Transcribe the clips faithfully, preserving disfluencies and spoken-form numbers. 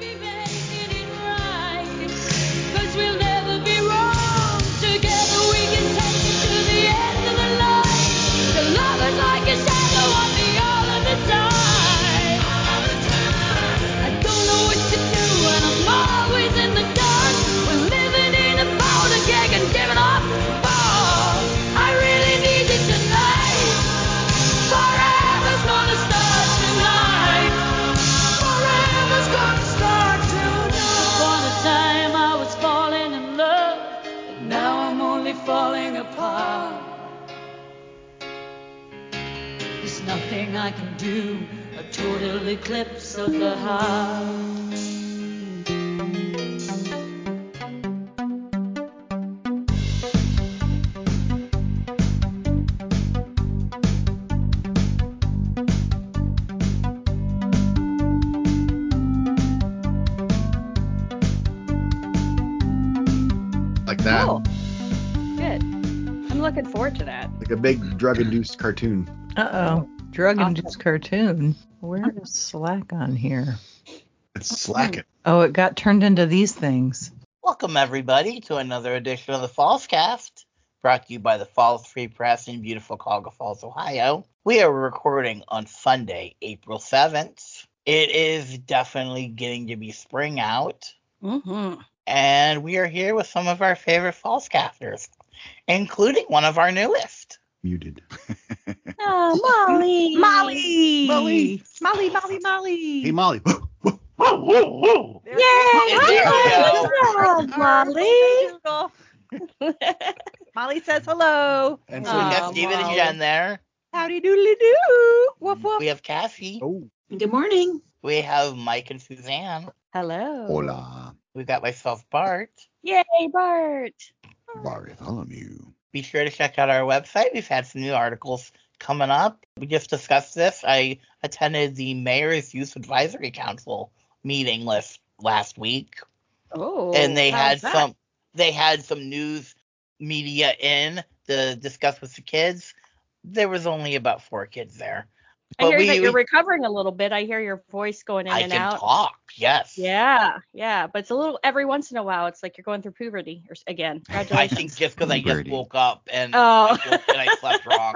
be making it right. 'Cause we'll never be wrong. Together we can take it to the end of the line. The love is like a shadow on me all of the time. I don't know what to do and I'm always in the dark. We're living in a powder keg and giving off the spark. I really need you tonight. Forever's gonna start tonight. Forever's gonna start tonight. Upon a time I was falling in love, and now I'm only falling apart. There's nothing I can do, a total eclipse of the heart. Like that. Cool. Good. I'm looking forward to that. Like a big drug-induced cartoon. Uh-oh. Drug-induced Awesome. cartoon. Where is Slack on here? It's slacking. Oh, it got turned into these things. Welcome, everybody, to another edition of the Fallscast, brought to you by the Falls Free Press in beautiful Cuyahoga Falls, Ohio. We are recording on Sunday, April seventh. It is definitely getting to be spring out, Mm-hmm. and we are here with some of our favorite Fallscasters, including one of our newest. Muted. Oh, Molly. Molly! Molly! Molly, Molly, Molly! Hey, Molly. Yay! There you Oh, Molly. Molly says hello. And So we got Aw, Stephen and Molly. Jen there. Howdy doodly doo. Woof woof. We have Cassie. Oh, Good morning. We have Mike and Suzanne. Hello. hola, We've got myself, Bart. Yay, Bart. Bartholomew. Be sure to check out our website. We've had some new articles coming up. We just discussed this. I attended the Mayor's Youth Advisory Council meeting last last week, Oh. and they how's had that? some they had some news media in to discuss with the kids. There was only about four kids there. I hear we, that you're we- recovering a little bit. I hear your voice going in I and can out. talk. Yes. Yeah, yeah, but it's a little every once in a while. It's like you're going through puberty or s- again. I Congratulations. think just because I just Birdie. woke up and, Oh. I, woke and I slept wrong.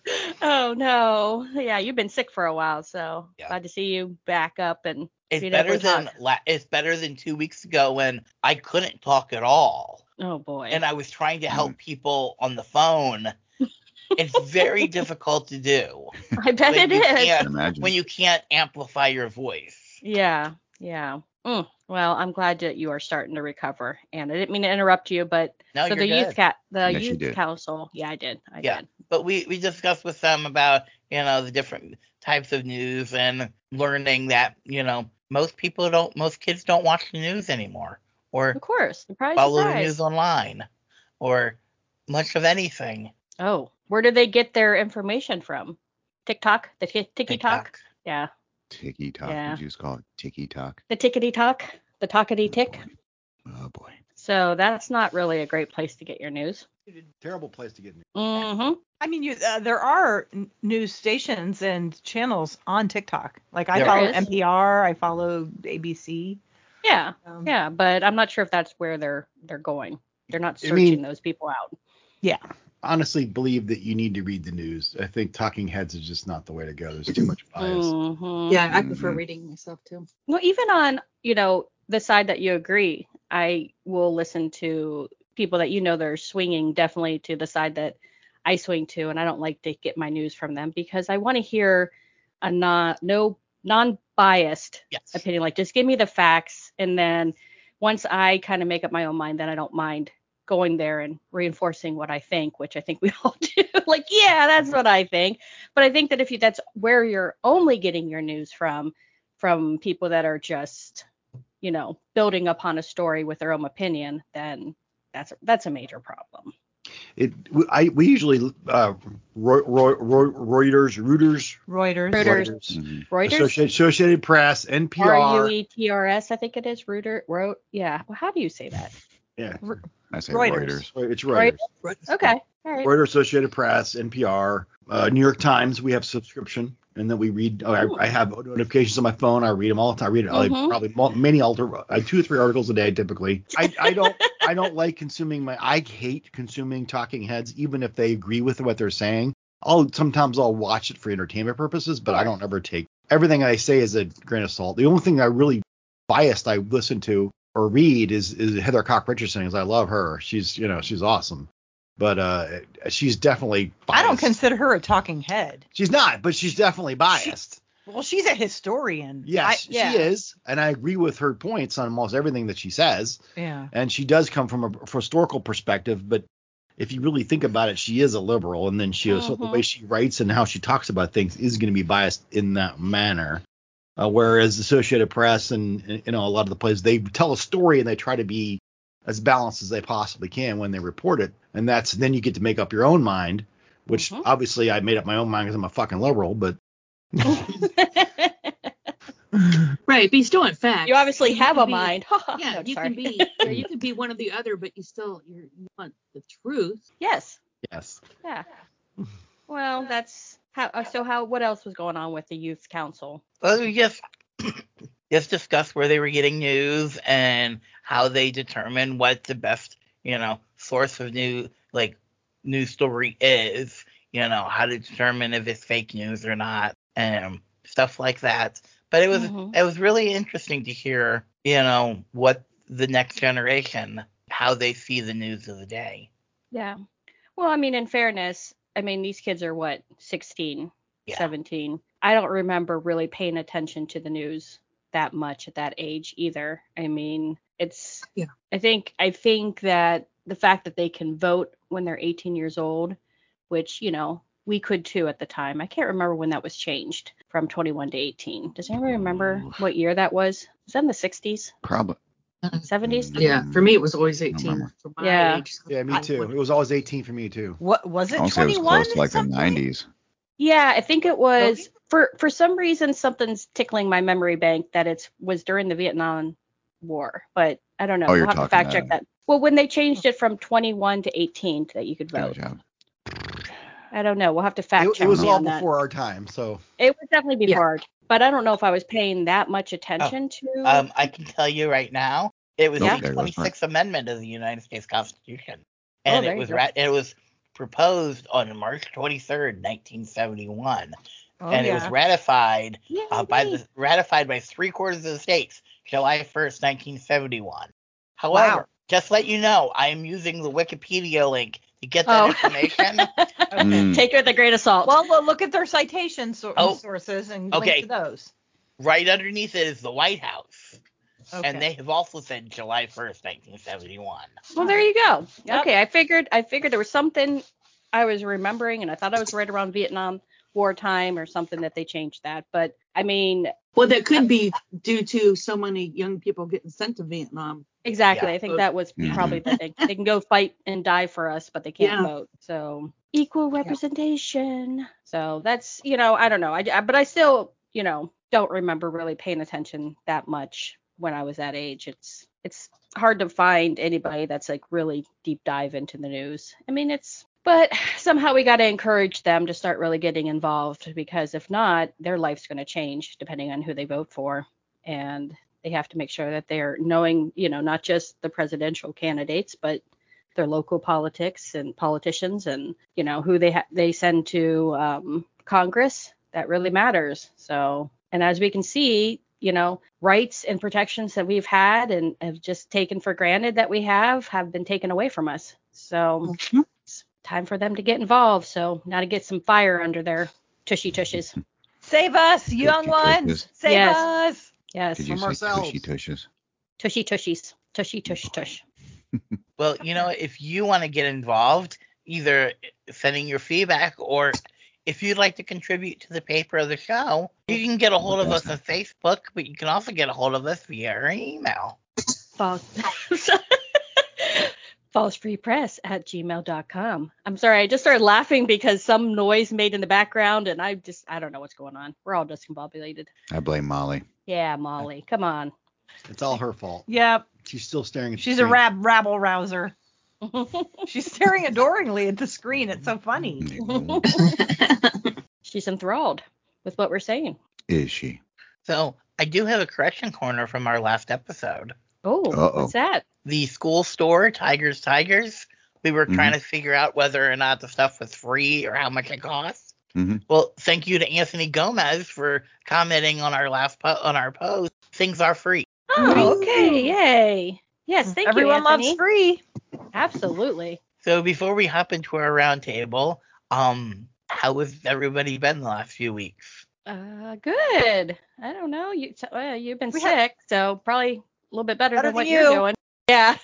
Oh no, yeah, you've been sick for a while, so Yeah. glad to see you back up and It's being able better to than talk. la- it's better than two weeks ago when I couldn't talk at all. Oh boy. And I was trying to help people on the phone. It's very difficult to do I bet when it you is. can't- Imagine. when you can't amplify your voice. Yeah, yeah. Mm. Well, I'm glad that you are starting to recover. And I didn't mean to interrupt you, but No, so you're the youth good. cat, the Yes, you youth did. council. Yeah, I did. I Yeah. did. But we, we discussed with them about, you know, the different types of news and learning that, you know, most people don't, most kids don't watch the news anymore or Of course. Surprise, follow the surprise. news online or much of anything. Oh, where do they get their information from? TikTok, the t- Tiki Talk. TikTok. Yeah, Ticky Talk. Yeah. Did you just call it Ticky Talk? the Tickety Talk, the Talkity Tick. Oh, boy. So that's not really a great place to get your news. Terrible place to get in. Mm-hmm. I mean, you, uh, there are n- news stations and channels on TikTok. Like I There follow is. N P R, I follow A B C. Yeah, Um, yeah, but I'm not sure if that's where they're they're going. They're not I searching mean- those people out. Yeah. Honestly, believe that you need to read the news. I think talking heads is just not the way to go. There's too much bias. Mhm. Yeah, I prefer Mhm. reading myself too. Well, even on, you know, the side that you agree, I will listen to people that you know that are swinging definitely to the side that I swing to, and I don't like to get my news from them because I want to hear a non no non-biased Yes. opinion. Like, just give me the facts, and then once I kind of make up my own mind, then I don't mind going there and reinforcing what I think, which I think we all do. Like, yeah, that's what I think. But I think that if you that's where you're only getting your news from, from people that are just, you know, building upon a story with their own opinion, then that's that's a major problem. It. I. We usually. Uh, Roy, Roy, Roy, Reuters. Reuters. Reuters. Reuters. Mhm. Reuters. Associated, Associated Press. N P R U R. E T R S, I think it is. Reuter. Wrote. Yeah. Well, how do you say that? Yeah. I say Reuters. Reuters. It's Reuters. Okay. All right. Reuters, Associated Press, N P R, uh, New York Times. We have subscription, and then we read. Oh, I, I have notifications on my phone. I read them all the time. I read it like Mhm. probably mul- many alter, uh, two or three articles a day typically. I, I don't I don't like consuming my. I hate consuming talking heads, even if they agree with what they're saying. I'll sometimes I'll watch it for entertainment purposes, but I don't ever take everything I say as a grain of salt. The only thing I really biased I listen to or read is is Heather Cock Richardson, because I love her. She's you know she's awesome. But uh, she's definitely biased. I don't consider her a talking head. She's not, but she's definitely biased. Well, she's a historian. Yes, I, yeah. she is. And I agree with her points on almost everything that she says. yeah. And she does come from a historical perspective. But if you really think about it, she is a liberal. And then she so the Mhm. way she writes and how she talks about things is going to be biased in that manner. Uh, whereas the Associated Press and, and, you know, a lot of the places, they tell a story and they try to be as balanced as they possibly can when they report it. And that's then you get to make up your own mind, which Mhm. obviously I made up my own mind because I'm a fucking liberal. But Right, but you still want facts. You obviously You have can a be- mind. Yeah, No, you sorry. can be. Yeah, you can be one or the other, but you still you're, you want the truth. Yes. yes. Yeah. Well, that's how. uh, So how? What else was going on with the youth council? Well, we just just discussed where they were getting news and how they determine what the best, you know, source of new like news story is. You know, how to determine if it's fake news or not, and stuff like that. But it was Mhm. it was really interesting to hear, you know, what the next generation, how they see the news of the day. Yeah. Well, I mean, in fairness, I mean, these kids are what, sixteen, Yeah. seventeen. I don't remember really paying attention to the news that much at that age either. I mean, it's, Yeah. I think, I think that the fact that they can vote when they're eighteen years old, which, you know, we could too at the time. I can't remember when that was changed from twenty-one to eighteen. Does anybody remember what year that was? Was that in the sixties, Probably. seventies? Yeah, for me it was always don't eighteen remember. for my Yeah. age. Yeah, me I- too. It was always eighteen for me too. What was it? I want to say it was twenty-one close to like at some the point? nineties. Yeah, I think it was Really? for for some reason something's tickling my memory bank that it was during the Vietnam War, but I don't know. Oh, you're We'll have to talking, fact check uh, that. Well, when they changed it from twenty-one to eighteen that you could Good vote. job. I don't know. We'll have to fact It, check it was me all on that. before our time, so It was definitely Yeah. before, our- but I don't know if I was paying that much attention to. Um, I can tell you right now, it was Yeah. the twenty-sixth Amendment of the United States Constitution, Oh, and there it you was go. ra- it was proposed on March twenty-third, nineteen seventy-one, Oh, and it was yeah. ratified Yay. uh, by the ratified by three quarters of the states, July first, nineteen seventy-one. However, Wow. just let you know, I am using the Wikipedia link to get that Oh. information. Mm. Take it with a grain of salt. Well, we'll look at their citation so- Oh, sources and okay. link to those. Right underneath it is the White House, Okay. and they have also said July first, nineteen seventy-one. Well, there you go. Yep. Okay, I figured I figured there was something I was remembering, and I thought I was right around Vietnam War time or something that they changed that. But I mean, Well, that could be due to so many young people getting sent to Vietnam. exactly. Yeah. I think that was Mhm. probably the thing. They can go fight and die for us, but they can't Yeah. vote. So equal representation. So that's, you know, I don't know. I, I but I still, you know, don't remember really paying attention that much when I was that age. It's it's hard to find anybody that's like really deep dive into the news. I mean, it's but somehow we got to encourage them to start really getting involved, because if not, their life's going to change depending on who they vote for. And they have to make sure that they're knowing, you know, not just the presidential candidates, but their local politics and politicians, and, you know, who they ha- they send to um, Congress. That really matters. So, and as we can see, you know, rights and protections that we've had and have just taken for granted that we have have been taken away from us. So Mhm. it's time for them to get involved. So now to get some fire under their tushy tushes. Save us, young Tushy ones. tushes. Save Yes. us. Yes, Did you From say ourselves. tushy tushes? tushy tushies, tushy tush tush. Well, you know, if you want to get involved, either sending your feedback or if you'd like to contribute to the paper of the show, you can get a hold of us on Facebook, but you can also get a hold of us via our email. False. Falsefreepress at gmail dot com. I'm sorry, I just started laughing because some noise made in the background, and I just, I don't know what's going on. We're all discombobulated. I blame Molly. Yeah, Molly, come on. it's all her fault. Yep. She's still staring at the She's a screen. rab rabble rouser. She's staring adoringly at the screen. It's so funny. She's enthralled with what we're saying. Is she? So I do have a correction corner from our last episode. Oh, Uh-oh. what's that? The school store, Tigers Tigers, we were Mhm. trying to figure out whether or not the stuff was free or how much it cost. Mhm. Well, thank you to Anthony Gomez for commenting on our last po- on our post. Things are free. Oh, okay. Yay. Yes, thank Everyone you, Anthony. loves free. Absolutely. So before we hop into our roundtable, um, how has everybody been the last few weeks? Uh, good. I don't know. You, so, uh, you've been We sick, had- so probably a little bit better, Better than what than you're you. doing. Yeah.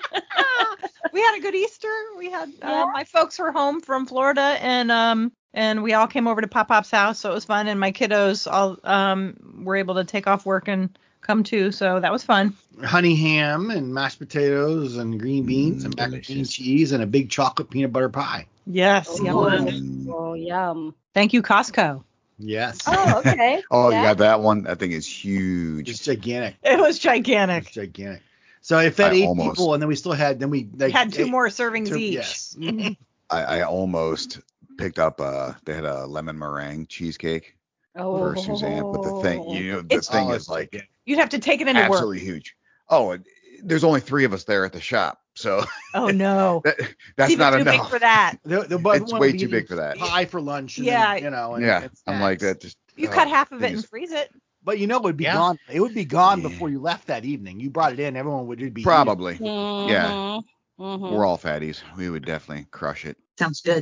We had a good Easter. We had Yeah. uh, my folks were home from Florida, and um and we all came over to Pop Pop's house, so it was fun. And my kiddos all um were able to take off work and come too, so that was fun. Honey ham and mashed potatoes and green beans Mm, and macaroni and delicious. cheese and a big chocolate peanut butter pie. Yes. Oh, Yum. Mm. oh, yum. Thank you, Costco. Yes. Oh, okay. Oh, yeah. you got that one? That thing is huge. It's gigantic. It was It's gigantic. gigantic. So I fed I eight almost- people, and then we still had then we We like, had two eight- more servings two- each. Yes. I, I almost picked up. Uh, they had a lemon meringue cheesecake Oh. for Suzanne, but the thing, you know, the It's- thing Oh, is it's like gigantic. You'd have to take it into work. absolutely huge. Oh, and there's only three of us there at the shop, so Oh no. that, that's It's even not too enough. big for that. The, the, It's way too big for that. Pie for lunch. And Yeah. Then, you know. And, Yeah, and I'm like snacks. that. Just You oh, cut half of it thing and is- freeze it. But you know, it would be Yeah. gone. It would be gone Yeah. before you left that evening. You brought it in. Everyone would be probably. Mhm, Yeah. mhm, We're all fatties. We would definitely crush it. Sounds good.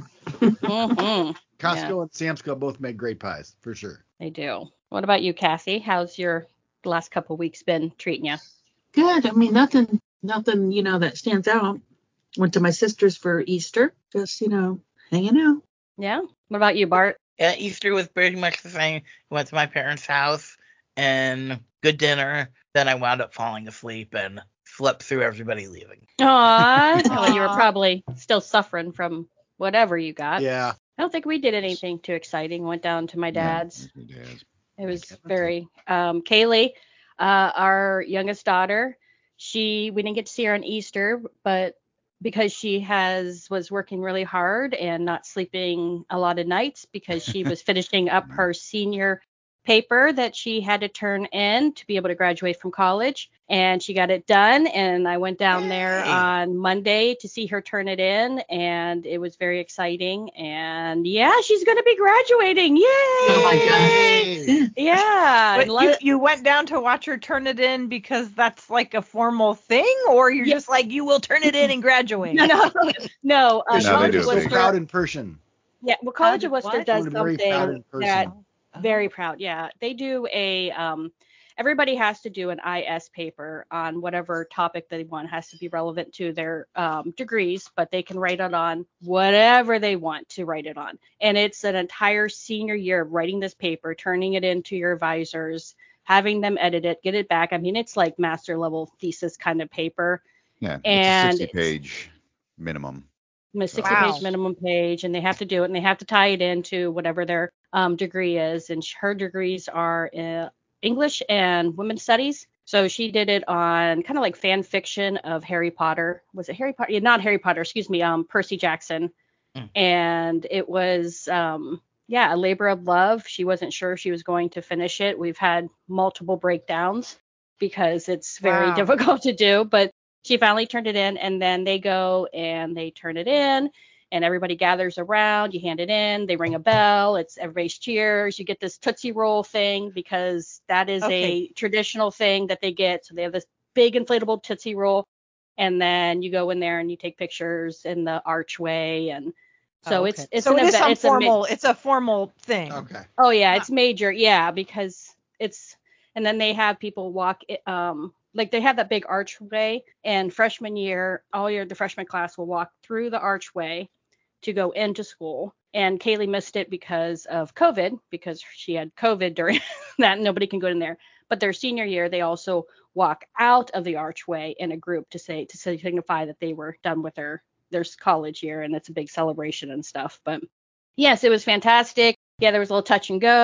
mhm. Costco and Sam's Club both make great pies for sure. They do. What about you, Cassie? How's your last couple weeks been treating you? Good. I mean, nothing, nothing, you know, that stands out. Went to my sister's for Easter. Just, you know, hanging out. Yeah. What about you, Bart? Yeah, Easter was pretty much the same. Went to my parents' house and good dinner. Then I wound up falling asleep and slept through everybody leaving. Aw. Well, you were Aw. probably still suffering from whatever you got. Yeah. I don't think we did anything too exciting. Went down to my dad's. Yeah, my dad's. It was Okay, that's very um Kaylee, uh, our youngest daughter, she we didn't get to see her on Easter, but because she has was working really hard and not sleeping a lot of nights because she was finishing up her senior paper that she had to turn in to be able to graduate from college, and she got it done, and I went down there Yay. on Monday to see her turn it in, and it was very exciting, and yeah, she's going to be graduating. Yay! Oh my Yay! Yeah. But and you, let- you went down to watch her turn it in because that's like a formal thing, or you're Yeah. just like, you will turn it in and graduate? no, no. Uh, No, they College do of it so big. Worcester. proud in person. Yeah, well, College Proud of of Worcester what? does I'm very proud something in person. that very proud. Yeah, they do a um. Everybody has to do an I S paper on whatever topic they want. It has to be relevant to their um, degrees, but they can write it on whatever they want to write it on. And it's an entire senior year of writing this paper, turning it into your advisors, having them edit it, get it back. I mean, it's like master level thesis kind of paper. Yeah, And it's a it's- sixty page minimum. a sixty Wow. page minimum page, and they have to do it, and they have to tie it into whatever their um, degree is. And sh- her degrees are uh, English and women's studies. So she did it on kind of like fan fiction of Harry Potter. Was it Harry Potter? Yeah, not Harry Potter, excuse me, um, Percy Jackson. Mm. And it was, um, yeah, a labor of love. She wasn't sure if she was going to finish it. We've had multiple breakdowns because it's very Wow. difficult to do, but she finally turned it in, and then they go and they turn it in, and everybody gathers around. You hand it in, they ring a bell, it's everybody's cheers. You get this Tootsie Roll thing because that is Okay. a traditional thing that they get. So they have this big inflatable Tootsie Roll, and then you go in there and you take pictures in the archway, and so Oh, it's okay. it's so an it is event. some It's a ma- formal. It's a formal thing. Okay. Oh yeah, it's major. Yeah, because it's and then they have people walk it- um like they have that big archway, and freshman year, all year the freshman class will walk through the archway to go into school. And Kaylee missed it because of COVID, because she had COVID during that. Nobody can go in there. But their senior year, they also walk out of the archway in a group to say to signify that they were done with their their college year, and it's a big celebration and stuff. But yes, it was fantastic. Yeah, there was a little touch and go.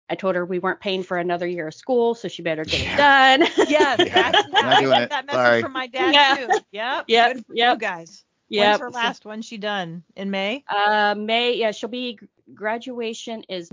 I told her we weren't paying for another year of school, so she better get it done. Yes, Yeah, that's not I doing get it. that message Sorry. from my dad Yeah. too. Yep. Yep, Good for yep. you guys. Yep. When's her last? When's she done? In May? Uh, May, yeah, she'll be, graduation is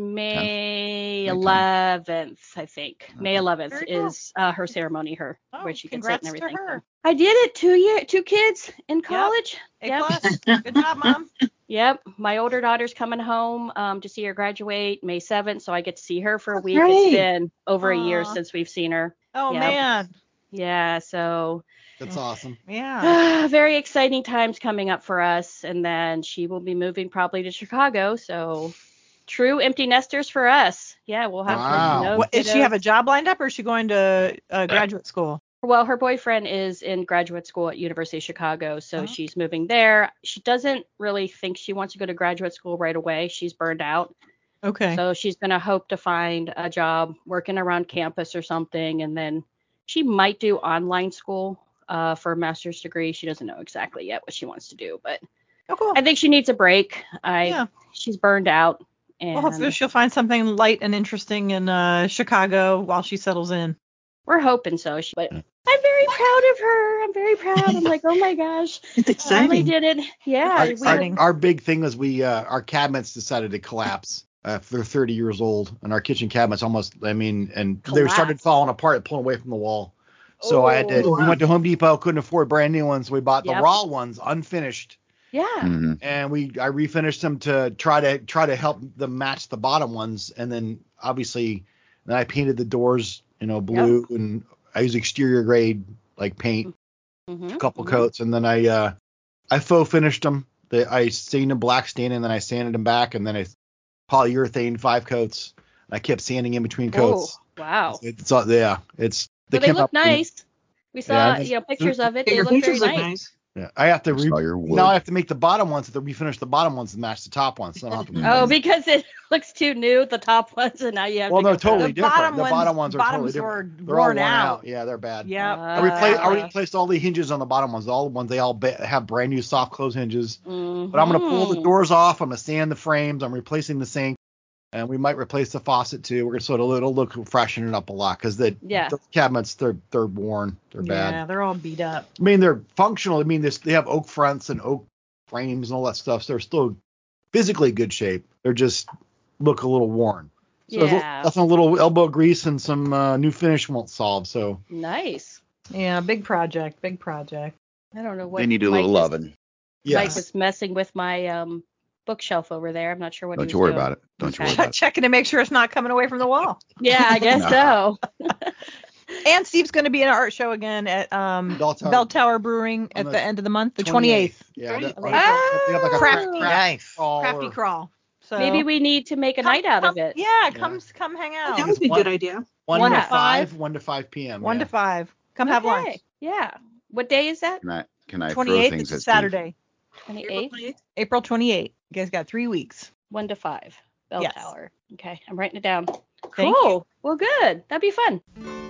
May May tenth. eleventh, I think. May eleventh Very cool. is uh, her ceremony, her, Oh, where she can sit and congrats to everything. her. I did it, two year, two kids in college. A Yep. plus. Good job, Mom. Yep. My older daughter's coming home um, to see her graduate May seventh, so I get to see her for a That's week. It's great. been over a year Aw. since we've seen her. Oh Yep. man. Yeah, so That's awesome. Yeah. very exciting times coming up for us. And then she will be moving probably to Chicago, so true empty nesters for us. Yeah, we'll have Wow. no What, does she have a kiddos. job lined up, or is she going to uh, graduate school? Well, her boyfriend is in graduate school at University of Chicago, so Oh. she's moving there. She doesn't really think she wants to go to graduate school right away. She's burned out. Okay. So she's going to hope to find a job working around campus or something, and then she might do online school uh, for a master's degree. She doesn't know exactly yet what she wants to do, but Oh, cool. I think she needs a break. I Yeah. She's burned out, and Well, hopefully she'll find something light and interesting in uh, Chicago while she settles in. we're hoping so. She, but I'm very proud of her. I'm very proud. I'm like, oh my gosh, It's finally exciting. did it. Yeah, Our, we exciting. our, our big thing was we uh, our cabinets decided to collapse. Uh, they're thirty years old, and our kitchen cabinets almost, I mean, and they Collapsed. started falling apart, pulling away from the wall. So I had to, Oh. we went to Home Depot, couldn't afford brand new ones, so we bought the Yep. raw ones, unfinished, yeah. Mhm. and we I refinished them to try to try to help them match the bottom ones, and then obviously then I painted the doors, you know, blue, and I used exterior grade like paint, Mhm, a couple mhm. coats, and then I uh I faux finished them. They, I stained them black stain, and then I sanded them back, and then I polyurethane five coats. I kept sanding in between coats. Oh, wow. It's, it's all yeah, it's But they came look out- nice. We saw, Yeah, I- you know, pictures of it. Yeah, They your look very pictures look nice. nice. Yeah, I have to I saw your re- wood. now I have to make the bottom ones to refinish the bottom ones to match the top ones. So I don't have to Oh, repaint. because it looks too new, the top ones, and now you have Well, to no, go totally The different. bottom the ones- bottom ones are bottoms totally were different. They're all worn worn out. out. Yeah, they're bad. Yep. I replaced I already Uh, replaced all the hinges on the bottom ones. All the ones they all ba- have brand new soft close hinges. mhm. But I'm gonna pull the doors off. I'm gonna sand the frames. I'm replacing the sink, and we might replace the faucet too. We're gonna sort of it'll look freshen it up a lot because the Yeah. those cabinets they're they're worn. They're Yeah, bad. they're all beat up. I mean they're functional. I mean this they have oak fronts and oak frames and all that stuff. So they're still physically good shape. They're just look a little worn. So Yeah. nothing a little elbow grease and some uh, new finish won't solve. So Nice. Yeah, big project, big project. I don't know what They need a Mike little was, loving. Mike yes, was messing with my um bookshelf over there. I'm not sure what Don't he you was worry doing. about it. Don't you Okay. worry about it. Checking to make sure it's not coming away from the wall. Yeah, I guess No. so. And Steve's going to be in an art show again at um, Bell Tower- Bell Tower Brewing on at the the end of the month, the twenty-eighth. Yeah, Great. they- Of they have like a Crafty. craft, Nice. crawl Crafty or- Crawl. So Maybe we need to make a come- night out come- of it. Yeah, come come hang Oh, out. that would be a one- good idea. one One to to five, five. one to five p.m. One yeah. to five. Come have lunch. Okay. Yeah. What day is that? Can I, can I throw twenty-eighth things is a at Steve? Saturday. April twenty-eighth, twenty-eighth. April twenty-eighth. You guys got three weeks. one to five. Bell Yes. Tower. Okay, I'm writing it down. Thank cool. Well, good. That'd be fun.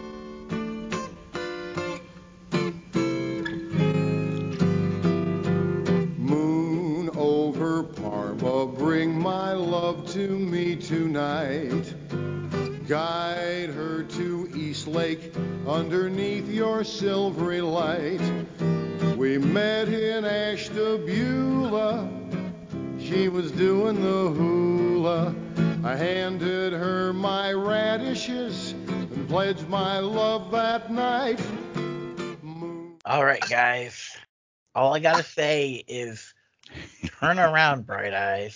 Moon over Parma, bring my love to me tonight. Guide her to East Lake underneath your silvery light. We met in Ashtabula. She was doing the hula. I handed her my radishes and pledged my love that night. Moon. All right, guys. All I gotta say is turn around, Bright Eyes.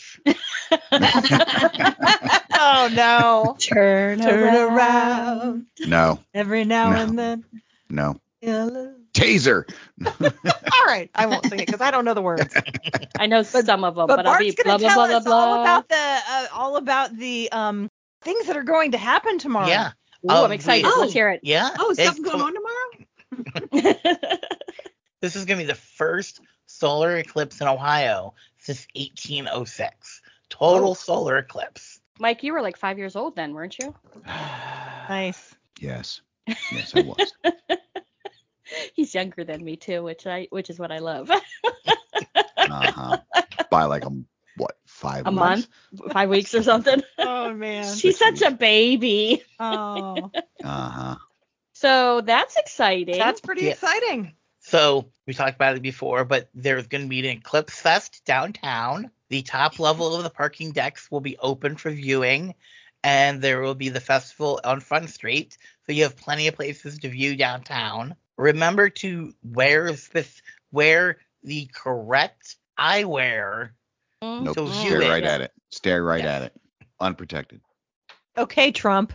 Oh no. Turn, Turn around. No, Every now No. and then. no. Hello. Taser. All right, I won't sing it because I don't know the words. I know some of them, But, but, I'll Bart's be blah gonna blah tell blah blah us all blah. about the uh, all about the um things that are going to happen tomorrow. Yeah. Ooh, Um, I'm excited. we- Let's hear it. Yeah. Oh, is It's something going com- on tomorrow? This is going to be the first solar eclipse in Ohio since eighteen oh six. Total Oh. solar eclipse. Mike, you were like five years old then, weren't you? Nice. Yes. Yes, I was. He's younger than me too, which I which is what I love. Uh-huh. By like a, what, five A months? month, five weeks or something. Oh Oh man. She's such a baby. Oh, Uh-huh. So that's exciting. that's pretty Yeah. exciting. So we talked about it before, but there's going to be an Eclipse Fest downtown. The top level of the parking decks will be open for viewing, and there will be the festival on Front Street, so you have plenty of places to view downtown. Remember to wear this, wear the correct eyewear. Mm. Nope. So view Stare it. right at it. Stare right Yes. at it. Unprotected. Okay, Trump.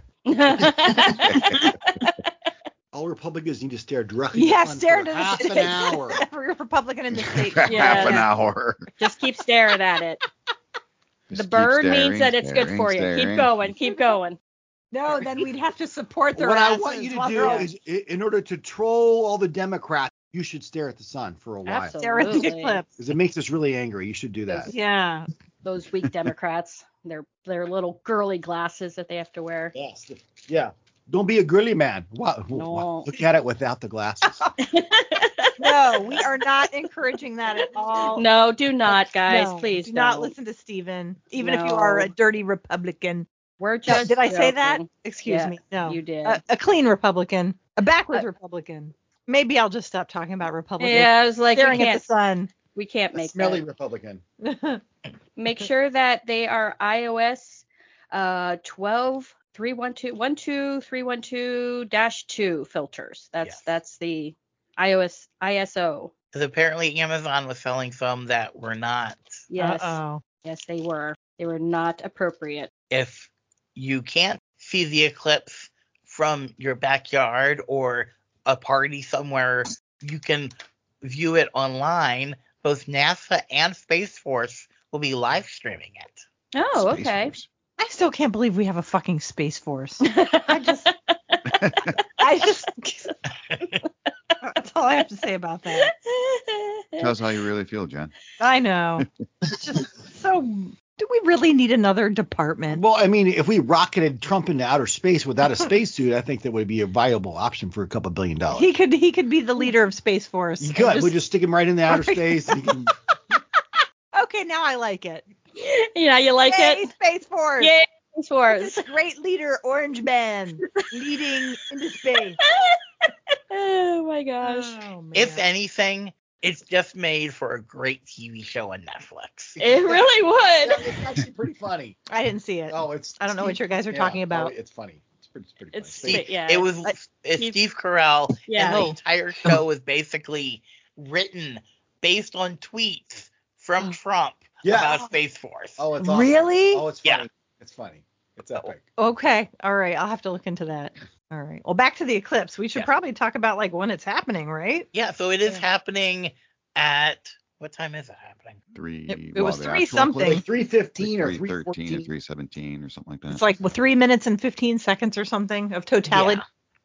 All Republicans need to stare directly Yeah, at the sun stare for into half the an hour. Every Republican in the state. Yeah. Half an hour. Just keep staring at it. Just The keep bird staring, means that it's good staring, for you. staring. Keep going. Keep going. No, then we'd have to support their What I asses want you to while do they're all is, i- in order to troll all the Democrats, you should stare at the sun for a while. Absolutely. stare at the eclipse. Because it makes us really angry. You should do that. Yeah. Those weak Democrats. Their their little girly glasses that they have to wear. Yes. Yeah. Don't be a girly man. Wow. No. Wow. Look at it without the glasses. No, we are not encouraging that at all. No, do not, guys. No, Please do don't. not listen to Steven, even if you No. are a dirty Republican. We're No, just did I say that? joking. Excuse Yeah, me. No. you did. A, a clean Republican. A backwards Uh, Republican. Maybe I'll just stop talking about Republicans. Yeah, I was like, we Staring at can't, the sun. we can't A make smelly that. Republican. Make sure that they are iOS uh twelve three one two one two three one two dash two filters. That's Yes. that's the iOS I S O. Because apparently Amazon was selling some that were not. Yes. Uh-oh. Yes, they were. They were not appropriate. If you can't see the eclipse from your backyard or a party somewhere, you can view it online. Both NASA and Space Force will be live streaming it. Oh, Space okay. Force. I still can't believe we have a fucking Space Force. I just, I just, that's all I have to say about that. Tell us how you really feel, Jen. I know. It's just so, do we really need another department? Well, I mean, if we rocketed Trump into outer space without a spacesuit, I think that would be a viable option for a couple billion dollars. He could, he could be the leader of Space Force. You and could. just- We just stick him right in the outer space. And he can, Okay, now I like it. Yeah, you like Yay, it? Space Force. Yay, Space Force. This great leader, Orange Man, leading into space. Oh my gosh. Oh, man. If anything, it's just made for a great T V show on Netflix. It really Yeah, would. it's actually pretty funny. I didn't see it. Oh, it's. I don't know what you guys are yeah, talking oh, about. it's funny. It's pretty, it's pretty It's funny. Steve, yeah. It was Like, it's Steve- Steve Carell, Yeah. and the Oh. entire show was basically written based on tweets from Trump Yeah. about Space Force. Oh, it's awesome. Really? Oh, it's Yeah. funny. It's funny. It's epic. Okay. All right. I'll have to look into that. All right. Well, back to the eclipse. We should Yeah. probably talk about like when it's happening, right? Yeah, so it is Yeah. happening at what time is it happening? Three. It- it well, was the three actual something. eclipse, Like three fifteen or three three thirteen or fourteen. three seventeen or something like that. It's like well, three minutes and fifteen seconds or something of totality.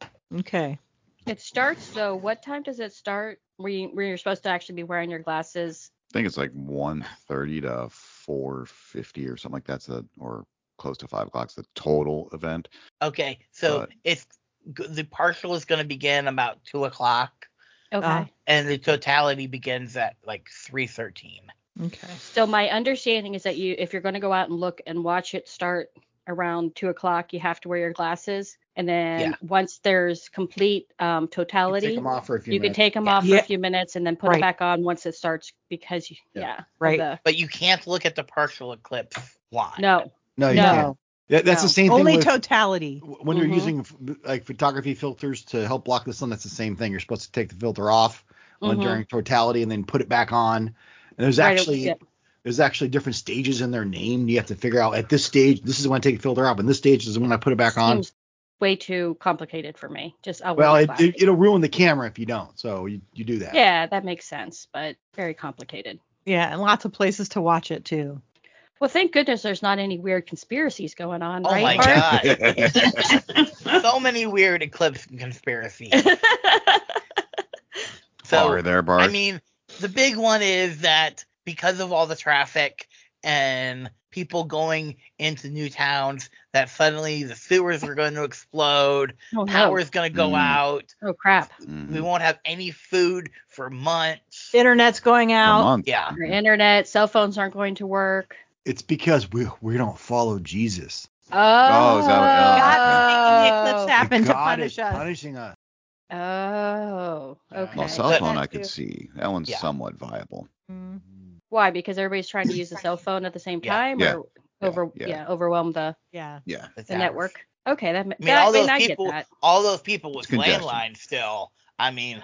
Okay. It starts though. What time does it start? Where you where you're supposed to actually be wearing your glasses? I think it's like one thirty to four fifty or something like that's the or close to five o'clock's the total event. Okay, so But- it's g- the partial is going to begin about two o'clock, Okay. Uh, and the totality begins at like three thirteen. Okay. So my understanding is that you, if you're going to go out and look and watch it start around two o'clock, you have to wear your glasses, and then Yeah. once there's complete um, totality, Take them off for a few you can minutes. take them Yeah. off for Yeah. a few minutes and then put Right. it back on once it starts because you, Yeah. yeah, of Right. the- But you can't look at the partial eclipse live. no, No, you No. can't. Yeah, that's No. the same Only thing with totality. when you're Mhm. using f- like photography filters to help block the sun. That's the same thing. You're supposed to take the filter off on Mhm. during totality and then put it back on. And there's Right, actually yeah. there's actually different stages in their name. You have to figure out at this stage this is when I take the filter off, and this stage is when I put it back on. seems way too complicated for me. Just I'll Well, wear it, glasses. it, it'll ruin the camera if you don't. So you, you do that. Yeah, that makes sense, but very complicated. Yeah, and lots of places to watch it too. Well, thank goodness there's not any weird conspiracies going on, Oh right? my Mark? god. So many weird eclipse conspiracies. So Bar there, Bar. I mean, the big one is that because of all the traffic and people going into new towns, that suddenly the sewers are going to explode, Oh, no. power's going to go Mm. out, Oh crap. Mhm. we won't have any food for months. Internet's going For a out. month. Yeah. Your internet, cell phones aren't going to work. It's because we we don't follow Jesus. Oh, is that what- oh, God's making the eclipse happen to God punish is us. punishing us. Oh, Yeah. okay. Well, cell But- phone I That could too. see. That one's Yeah. somewhat viable. Mm. Why? Because everybody's trying to use the cell phone at the same Yeah. time, Yeah. or over Yeah. yeah, overwhelm the, Yeah. Yeah. It's the ours. network. Okay, that, I mean, that all I mean, those I people, get that. all those people with It's congestion. landlines still. I mean,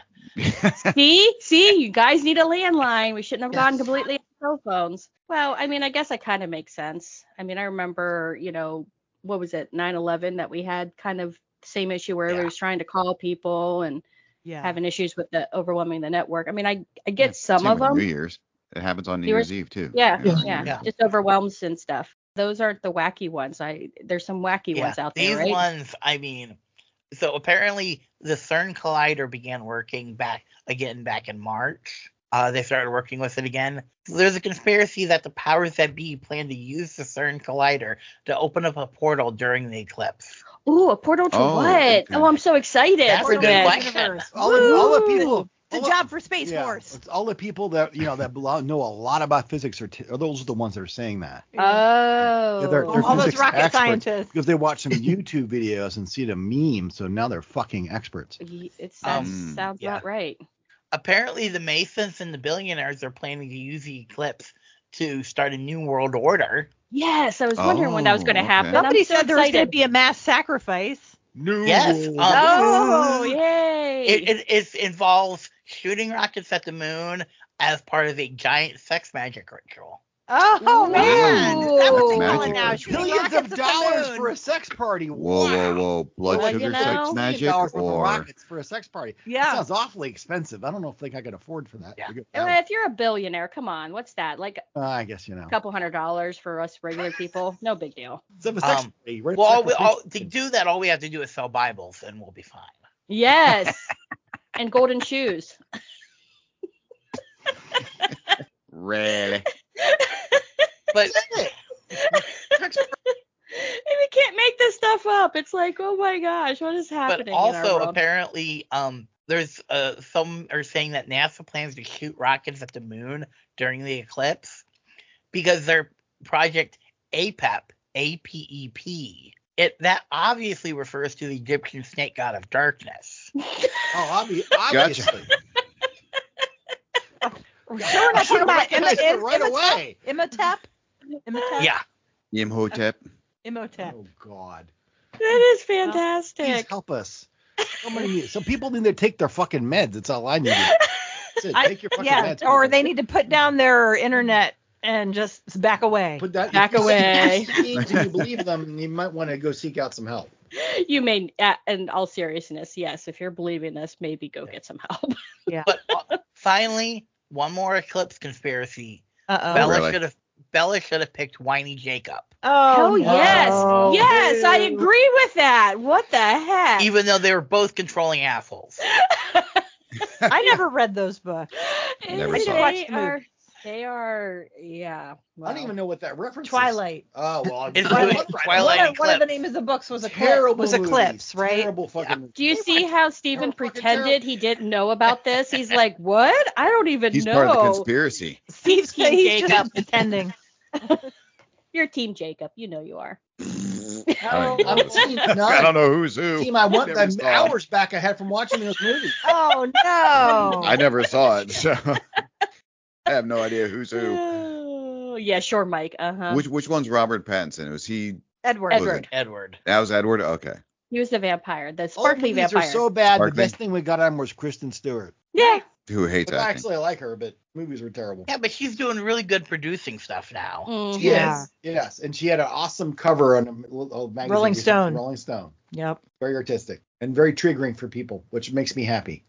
See, see, you guys need a landline. We shouldn't have Yes. gone completely on cell phones. Well, I mean, I guess that kind of makes sense. I mean, I remember, you know, what was it, nine eleven, that we had kind of the same issue where Yeah. everybody was trying to call people and Yeah. having issues with the overwhelming the network. I mean, I I get Yeah, some same of with them. New Year's. It happens on New New Year's Year's- Eve too. Yeah, Yeah. yeah, Yeah. just overwhelms and stuff. Those aren't the wacky ones. I there's some wacky yeah, ones out these there, right? ones, I mean, so apparently the CERN collider began working back again back in March. Uh, they started working with it again. There's a conspiracy that the powers that be plan to use the CERN collider to open up a portal during the eclipse. Ooh, a portal to Oh, what? okay. Oh, I'm so excited That's for a good this. question. Universe. All the, all the Woo! people. It's a all job for Space the, yeah, Force. it's all the people that you know that belo- know a lot about physics are, t- are those are the ones that are saying that. Oh, Yeah, they're, they're All those physics rocket experts scientists. because they watch some YouTube videos and see the memes, so now they're fucking experts. Y- it sounds Um, sounds yeah. about right. Apparently, the Masons and the billionaires are planning to use the eclipse to start a new world order. Yes, I was wondering when that was Oh, going to okay. happen. Somebody I'm so said there was going to excited. be a mass sacrifice. New Yes, World um, Oh, Order. yay! It, it, it involves shooting rockets at the moon as part of a giant sex magic ritual. Oh Ooh. man, is that what they call Magic. it now? Shooting Billions rockets of at the dollars moon. for a sex party. Whoa, wow. whoa, whoa! Blood Well, sugar you sex know- magic, dollars worth of or rockets for a sex party. Yeah. That sounds awfully expensive. I don't know if think I could afford for that. Yeah. To go Well, that if you're a billionaire, come on, what's that? Like way. Uh, I guess you know. a couple hundred dollars for us regular people? No big deal. It's a sex Um, party. Right? Well, all we, Sacrifice. all, to do that, all we have to do is sell Bibles, and we'll be fine. Yes, and golden shoes. really? But And we can't make this stuff up. It's like, oh my gosh, what is but happening in our also world? apparently, um, there's uh, some are saying that NASA plans to shoot rockets at the moon during the eclipse because their project A P E P, A P E P, it that obviously refers to the Egyptian snake god of darkness. Oh, obvi- obviously. Sure, we're not talking about recognized it Imhotep. right away. Imhotep. Imhotep. Yeah, Imhotep. Imhotep. Oh God. That is Please fantastic. help us. Somebody need. Some people need to take their fucking meds. That's all I need. That's it. I- Take your fucking yeah, meds. or people. they need to put down their internet and just back away. Put that Back if you see away. these and you believe them, you might want to go seek out some help. You may, uh, in all seriousness, yes, if you're believing this, maybe go get some help. but uh, finally, one more eclipse conspiracy. Uh oh. Bella really? should have Bella should have picked Whiny Jacob, Oh Hell no. yes. Yes, I agree with that. What the heck? even though they were both controlling assholes. I never read those books. Never they saw it. are, they are, yeah. I don't wow. even know what that reference is. Twilight. Oh well. It's Twilight. Twilight. Right. Twilight. One of, Eclipse. one of the names of the books was Eclipse. Terrible Was movies. Eclipse, right? Terrible fucking. Do you see how They Stephen were fucking pretended terrible. he didn't know about this? He's like, what? I don't even He's know. part of the conspiracy. Steve's Team he's Jacob. just pretending. You're Team Jacob. You know you are. I don't, I'm know. team I none. don't know who's who. Team, I want Never the saw it. hours back I had from watching those movies. Oh no. I never saw it, so I have no idea who's who. Oh, yeah, sure, Mike. Uh huh. Which which one's Robert Pattinson? Was he? Edward. was it- Edward. Edward. That was Edward. Okay. He was the vampire, the All sparkly movies vampire. are so bad. Sparkly. The best thing we got on was Kristen Stewart. yeah. Who hates But acting? actually, I like her, but movies were terrible. Yeah, but she's doing really good producing stuff now. Mhm. She Yeah. is. Yes, and she had an awesome cover on a little magazine. Rolling Stone. Rolling Stone. Yep. Very artistic and very triggering for people, which makes me happy.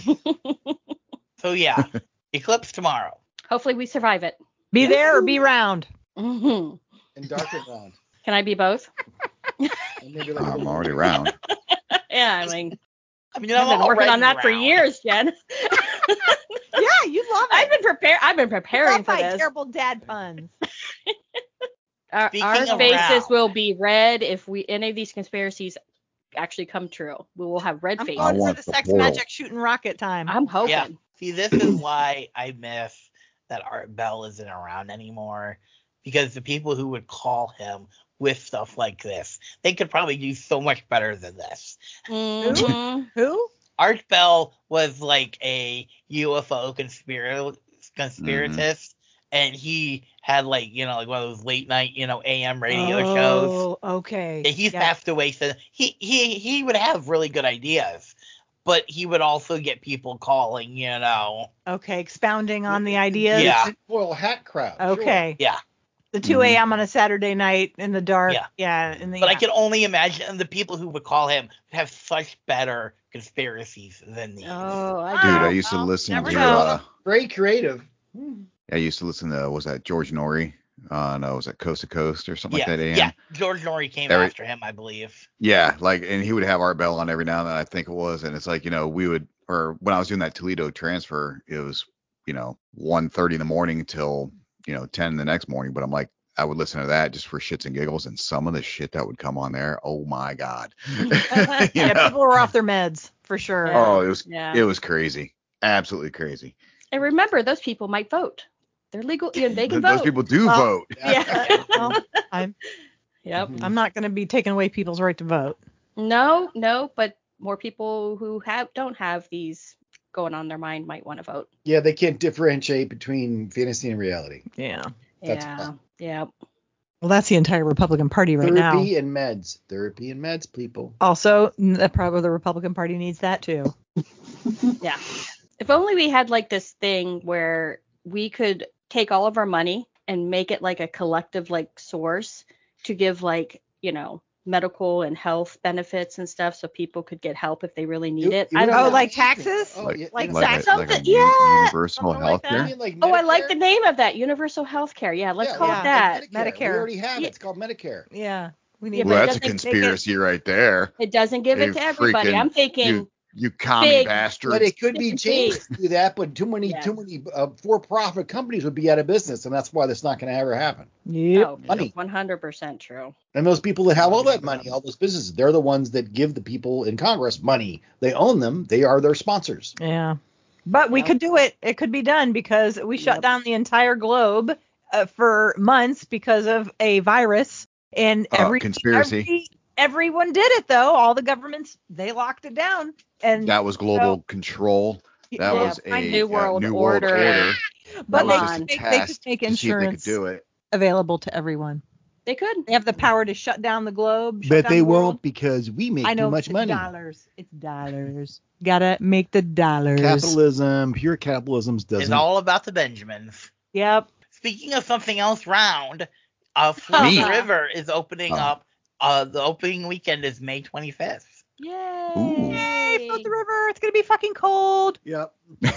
So yeah, eclipse tomorrow. Hopefully we survive it. Be there or be round. hmm And dark and round. Can I be both? And maybe like a I'm little- already round. Yeah, I mean, I mean, I've I'm been working on already that for around. years, Jen. Yeah, you love it. I've been prepared. I've been preparing Love for my this. terrible dad puns. Our, Speaking our of faces round. will be red if we any of these conspiracies actually come true. We will have red I'm faces. going for want the the sex portal. magic shooting rocket time. I'm hoping. Yeah. See, this is why I miss that Art Bell isn't around anymore, because the people who would call him with stuff like this. They could probably do so much better than this. Mhm. Who? Art Bell was like a U F O conspiracy conspiratist, and he had like you know like one of those late night you know A M radio shows. Oh, okay. And he's Yeah. passed away. So he he he would have really good ideas, but he would also get people calling. You know. Okay, expounding on the ideas. Yeah. Tinfoil hat crowd. sure. Okay. Yeah. The two a.m. on a Saturday night in the dark. Yeah. Yeah. In the, But I yeah. can only imagine the people who would call him have such better conspiracies than these. Oh, I Dude, do. I used to well, listen never to. know. Uh, Very creative. I used to listen to. Was that George Norrie? Uh, no, was that Coast to Coast or something yeah, like that? A M? yeah. George Norrie came Every- after him, I believe. Yeah, like, and he would have Art Bell on every now and then, I think it was, and it's like, you know, we would, or when I was doing that Toledo transfer, it was, you know, one thirty in the morning till, you know, ten the next morning, but I'm like, I would listen to that just for shits and giggles, and some of the shit that would come on there, oh my god. You Yeah, know? people were off their meds for sure. Yeah. Oh, it was, Yeah. it was crazy, absolutely crazy. And remember, those people might vote. They're legal. Yeah, they can Th- Those vote. people do Well, vote. Yeah. Well, I'm Yep. I'm not going to be taking away people's right to vote. No, no, but more people who have don't have these going on their mind might want to vote. Yeah, they can't differentiate between fantasy and reality. Yeah. That's yeah. fine. Yeah. Well, that's the entire Republican Party right now. Therapy and meds. Therapy and meds, people. Also, the probably the Republican Party needs that too. Yeah. If only we had like this thing where we could take all of our money and make it like a collective like source to give like, you know, medical and health benefits and stuff so people could get help if they really need You- it. you I don't know- Oh, know. like taxes? Oh, Like- yeah, like you know, Like tax a, like a something- u- yeah, universal something like health you care. mean like Oh, I like Medicare? the name of that, universal health care. Yeah, let's Yeah, call yeah. it that. Medicare. We Medicare. already have it. Yeah. It's called Medicare. Yeah. We Yeah, need but Well, it that's a doesn't make it- conspiracy right there. It doesn't give You it to everybody. freaking- I'm thinking You you commie big- bastard. But it could be Big. changed to do that, but too many Yes. too many uh, for-profit companies would be out of business, and that's why that's not going to ever happen. Yep. oh, Money. one hundred percent true. And those people that have all that money, all those businesses, they're the ones that give the people in Congress money. They own them. They are their sponsors. Yeah. But we Yep. could do it. It could be done because we shut Yep. down the entire globe uh, for months because of a virus. And Uh, every conspiracy. every- everyone did it though. All the governments, they locked it down. And That was global control. That Yeah, was my a New uh, World new Order. world order. but That they was Come just on. a could, make, they could test make to see if they could insurance do it. available to everyone. They could. They have the power to shut down the globe. Shut But down they the won't world. because we make I know too much it's money. dollars. It's dollars. Gotta make the dollars. Capitalism, pure capitalism It's doesn't. all about the Benjamins. Yep. Speaking of something else round, uh, Flip Me. the River is opening Oh. up. Uh, the opening weekend is May twenty-fifth. Yay. Ooh. Yay, float the river. It's gonna be fucking cold. Yep.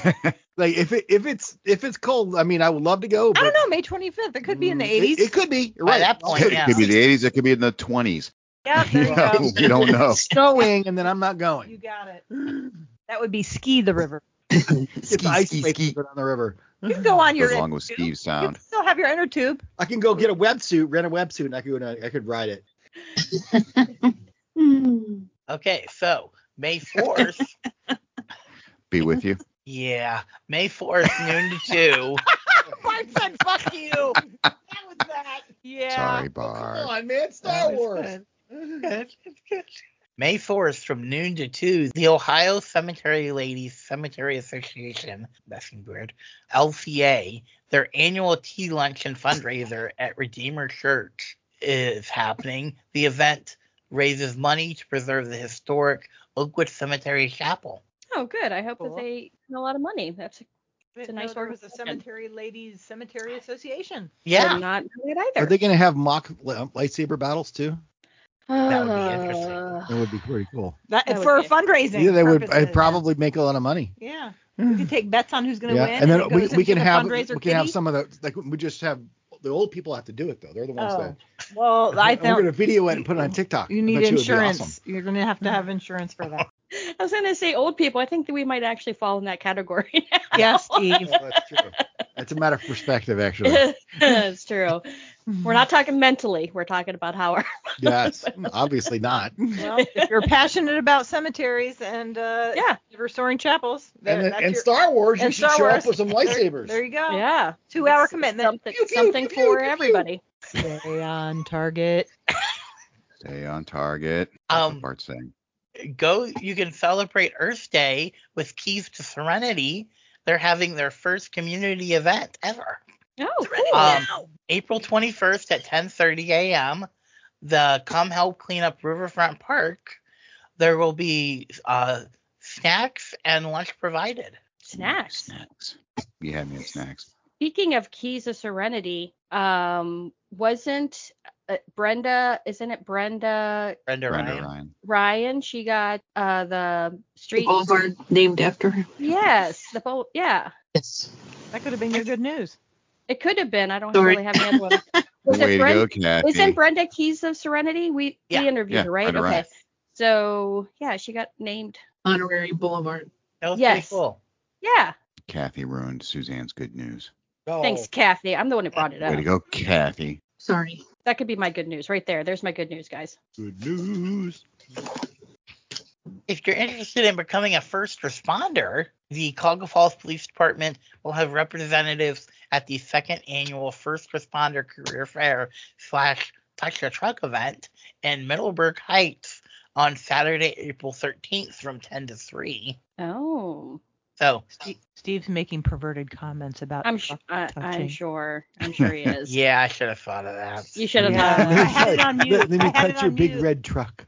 Like if it if it's if it's cold, I mean, I would love to go. But I don't know. May twenty-fifth. It could be in the Mm, eighties. It, it could be. You're By right. that point, It yeah. could be the eighties. It could be in the twenties. Yep. There you go. we don't know. Snowing, and then I'm not You going. got it. That would be ski the river. Get Ski, the ice ski, skates ski. and go down the river. You can go on your Goes along inner with tube. Steve's You sound. can still have your inner tube. I can go get a wetsuit, rent a wetsuit, and I could go down, I could ride it. Hmm. Okay, so May fourth. Be with you. Yeah, May fourth, noon to two. Bart said, "Fuck you." That was that. Yeah. Sorry, Come Bar. on, man, Star That was Wars. good. May fourth from noon to two, the Ohio Cemetery Ladies Cemetery Association, that seems weird, L C A, their annual tea lunch and fundraiser at Redeemer Church is happening. The event raises money to preserve the historic Oakwood Cemetery Chapel. Oh, good. I hope Cool. that they earn a lot of money. That's It's a nice there was a organization. cemetery ladies cemetery association. Yeah, did not know it Are either. they going to have mock li- lightsaber battles too? That would be interesting. Uh, That would be pretty cool. That, That would for be- fundraising. Yeah, they would purposes. I'd probably make a lot of money. Yeah. We could take bets on who's gonna Yeah, win. and then it we, goes we can into the have we fundraiser can have kitty. some of the like we just have the old people have to do it though. They're the ones Oh. that. Well, I And we're gonna think video it and put it on TikTok. you I need bet it would be insurance. awesome. You're gonna have to have insurance for that. I was going to say old people. I think that we might actually fall in that category now. Yes, Steve. Oh, that's true. That's a matter of perspective, actually. It's true. We're not talking mentally. We're talking about how our Yes, obviously not. Well, if you're passionate about cemeteries and uh, Yeah. restoring chapels, there, And, then, that's and your, Star Wars, you and should Star show Wars. up with some There, lightsabers. there you go. yeah Two hour It's commitment. Something, Pew, pew, something pew, pew, for pew, pew. everybody. Stay on target. Stay on target. That's Um, what Bart's saying. Go. You can celebrate Earth Day with Keys to Serenity. They're having their first community event ever. Oh, cool. Um, April twenty-first at ten thirty a.m. The Come Help Clean Up Riverfront Park. There will be uh, snacks and lunch provided. Snacks. Snacks. You had me at snacks. Speaking of Keys of Serenity, um, wasn't uh, Brenda? Isn't it Brenda Brenda, Brenda Ryan. Ryan. Ryan? She got uh the The street. boulevard named after her. Yes, the bowl. Yeah, Yes. That could have been your good news. it could have been. I don't Sorry. really have the other one. Was Way it to go, Brenda? Kathy. Isn't Brenda Keys of Serenity? We Yeah. we interviewed Yeah, her, right? Brenda Okay. Ryan. So yeah, she got named. Honorary Boulevard. That was Yes. pretty cool. Yeah. Kathy ruined Suzanne's good news. Oh, Thanks, Kathy. I'm the one who brought it Way to up. go, Kathy. Sorry. That could be my good news right there. There's my good news, guys. Good news. If you're interested in becoming a first responder, the Cuyahoga Falls Police Department will have representatives at the second annual First Responder Career Fair slash Touch a Truck event in Middleburg Heights on Saturday, April thirteenth from ten to three. Oh, So, Steve, Steve's making perverted comments about I'm sh- truck I, I'm touching. sure. I'm sure he is. yeah, I should have thought of that. You should have Yeah. thought of I that. had it on mute. Let, let I me had it touch your on big mute. red truck.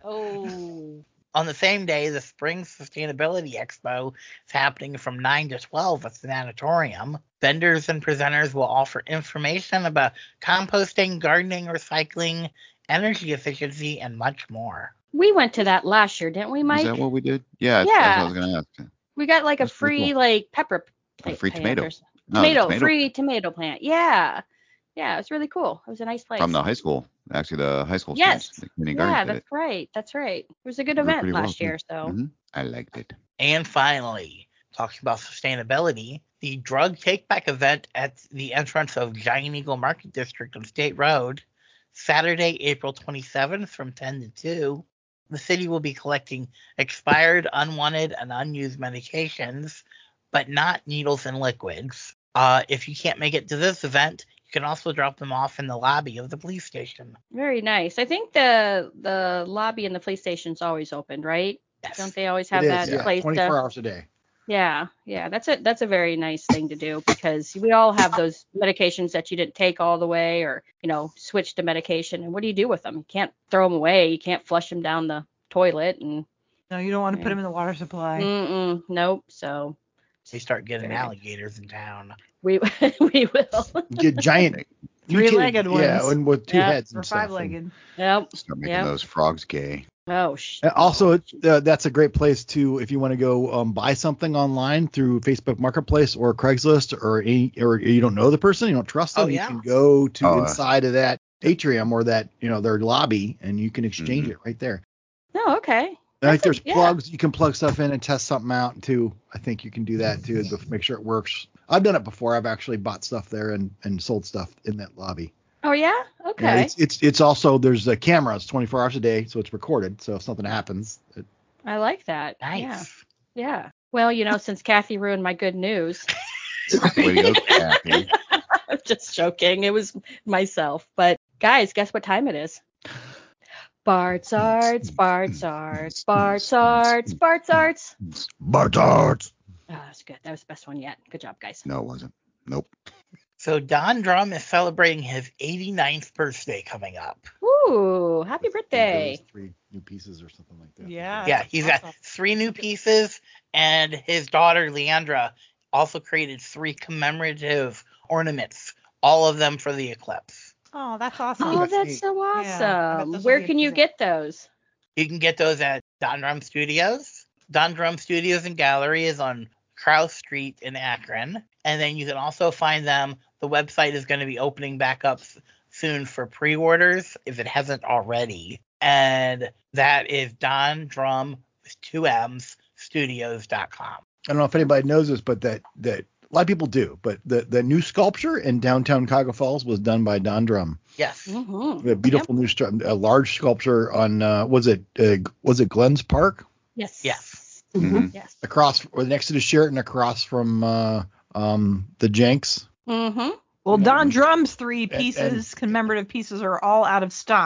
Oh. On the same day, the Spring Sustainability Expo is happening from nine to twelve at the Sanatorium. Vendors and presenters will offer information about composting, gardening, recycling, energy efficiency, and much more. We went to that last year, didn't we, Is Mike? that what we did? Yeah, that's, Yeah. that's what I was going to ask. We got like a That's pretty free cool. like pepper A plant. free tomato. or- No, the tomato, tomato free tomato plant. Yeah. Yeah, it was really cool. It was a nice place. from the high school. Actually, the high school Yes. students, the community Yeah, gardens did that's it. right. That's right. It was a good It went event pretty well, last too. year, so Mhm. I liked it. And finally, talking about sustainability, the drug take-back event at the entrance of Giant Eagle Market District on State Road, Saturday, April twenty-seventh from ten to two. The city will be collecting expired, unwanted, and unused medications, but not needles and liquids. Uh, if you can't make it to this event, you can also drop them off in the lobby of the police station. very nice. I think the the lobby in the police station's always open, right? Yes. Don't they always have It that is, yeah, place twenty-four to hours a day. Yeah, yeah, that's a that's a very nice thing to do because we all have those medications that you didn't take all the way, or you know, switch to medication. And what do you do with them? You can't throw them away. You can't flush them down the toilet. And No, you don't want to Yeah. put them in the water supply. mm-mm, nope. So They start getting Very- alligators in town. we we will. Get giant Three-legged mutated- Yeah, ones. and with two Yeah, heads Or and stuff. and- five-legged. Yep. Start making Yep. those frogs gay. Oh sh. And also, it- uh, that's a great place to if you want to go um, buy something online through Facebook Marketplace or Craigslist, or any, or you don't know the person, you don't trust them, Oh, yeah. you can go to Oh, uh, inside of that atrium or that you know their lobby, and you can exchange Mhm. it right there. Oh, okay. And That's like a- there's yeah. plugs, you can plug stuff in and test something out too. I think you can do that too to make sure it works. I've done it before. I've actually bought stuff there and, and sold stuff in that lobby. Oh yeah. Yeah, Okay. it's it's it's also there's a camera. It's twenty-four hours a day, so it's recorded. So if something happens, it, I like that. Nice. Yeah. Yeah. Well, you know, since Kathy ruined my good news. Way to go, Kathy. I'm just joking. It was myself. But guys, guess what time it is? Bart's Arts, Bart's Arts, Bart's Arts, Bart's Arts. Bartart. Oh, that's good. That was the best one yet. Good job, guys. No, it wasn't. Nope. So Don Drum is celebrating his eighty-ninth birthday coming up. Ooh, happy birthday. Those three new pieces or something like that. Yeah. Yeah, that's he's awesome. got three new pieces, and his daughter Leandra also created three commemorative ornaments, all of them for the eclipse. Oh, that's awesome. Oh, That's that's neat. so Yeah, I bet awesome. those will Where be can you amazing. get those? You can get those at Don Drum Studios. Don Drum Studios and Gallery is on Krause Street in Akron. And then you can also find them. The website is going to be opening back up s- soon for pre-orders if it hasn't already. And that is Don Drum with two M's studios dot com. I don't know if anybody knows this, but that that a lot of people do. But the the new sculpture in downtown Cuyahoga Falls was done by Don Drum. Yes. Mm-hmm. A beautiful new stru- a large sculpture on uh, was it uh, was it Glenn's Park Yes. Yes. Mhm. Yes. across or next to the Sheraton across from uh, um the Jenks. Mm-hmm. Well, Yeah. Don Drum's three And- pieces, commemorative pieces, are all out of stock,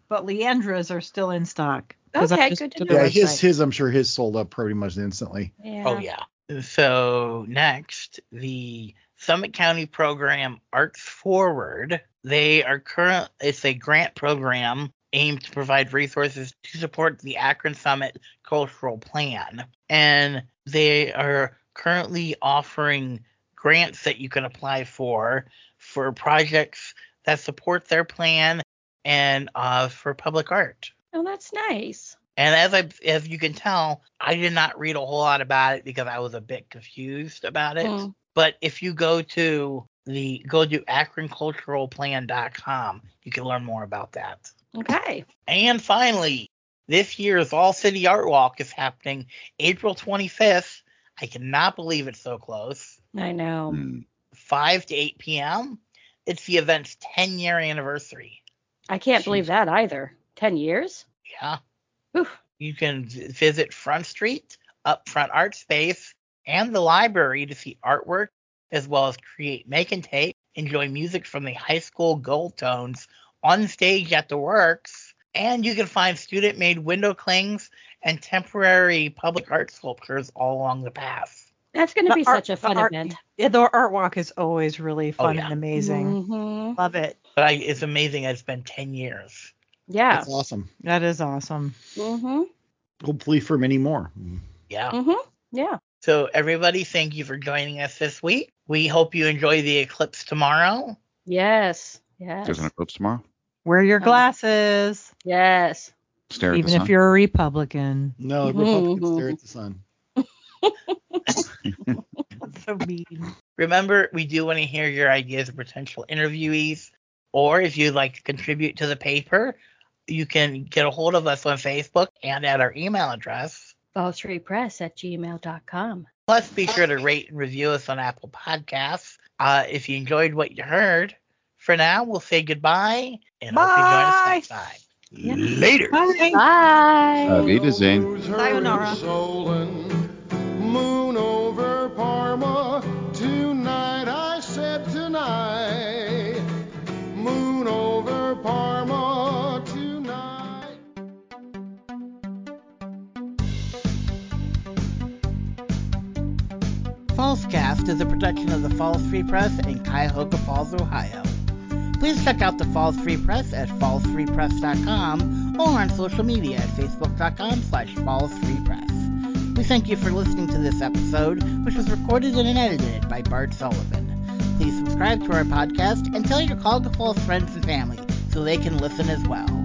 but Leandra's are still in stock. 'Cause I Okay, just good to did know. the Yeah, his website. his I'm sure his sold up pretty much instantly. Yeah. Oh, yeah. So next, the Summit County program Arts Forward. They are current. It's a grant program aimed to provide resources to support the Akron Summit Cultural Plan, and they are currently offering grants that you can apply for for projects that support their plan and uh, for public art. Oh, that's nice. And as I, as you can tell, I did not read a whole lot about it because I was a bit confused about it. Mm. But if you go to the go to akron cultural plan dot com, you can learn more about that. Okay. And finally, this year's All City Art Walk is happening April twenty-fifth. I cannot believe it's so close. I know. Hmm. five to eight p.m. It's the event's ten-year anniversary. I can't believe that either. Ten years? Yeah. Whew. You can v- visit Front Street, Upfront Art Space, and the library to see artwork, as well as create, make, and tape, enjoy music from the high school Gold Tones on stage at the Works, and you can find student-made window clings and temporary public art sculptures all along the path. That's going to The be art- such a the fun art- event. Yeah, the art walk is always really Oh, fun yeah. and amazing. Mm-hmm. Love it. But I, it's amazing that it's been ten years. Yeah. That's awesome. That is awesome. Mm-hmm. Hopefully for many more. Yeah. Mm-hmm. Yeah. So everybody, thank you for joining us this week. We hope you enjoy the eclipse tomorrow. Yes. Yes. There's an eclipse tomorrow. Wear your Oh. glasses, Yes. Stare at even the if sun. you're a Republican. No, Mhm, Republicans mhm. stare at the sun. That's so mean. Remember, we do want to hear your ideas of potential interviewees, or if you'd like to contribute to the paper, you can get a hold of us on Facebook and at our email address. false free press at gmail dot com. Plus, be sure to rate and review us on Apple Podcasts. Uh, if you enjoyed what you heard, for now, we'll say goodbye and hope you join us Bye. next time. Later. Bye. Bye. Auf Wiedersehen. Lose her Sayonara. in Solon, moon over Parma. Tonight, I said tonight. Moon over Parma tonight. Fallscast is a production of the Falls Free Press in Cuyahoga Falls, Ohio. Please check out the Falls Free Press at falls free press dot com or on social media at facebook dot com slash falls free press. We thank you for listening to this episode, which was recorded and edited by Bart Sullivan. Please subscribe to our podcast and tell your Cuyahoga Falls friends and family so they can listen as well.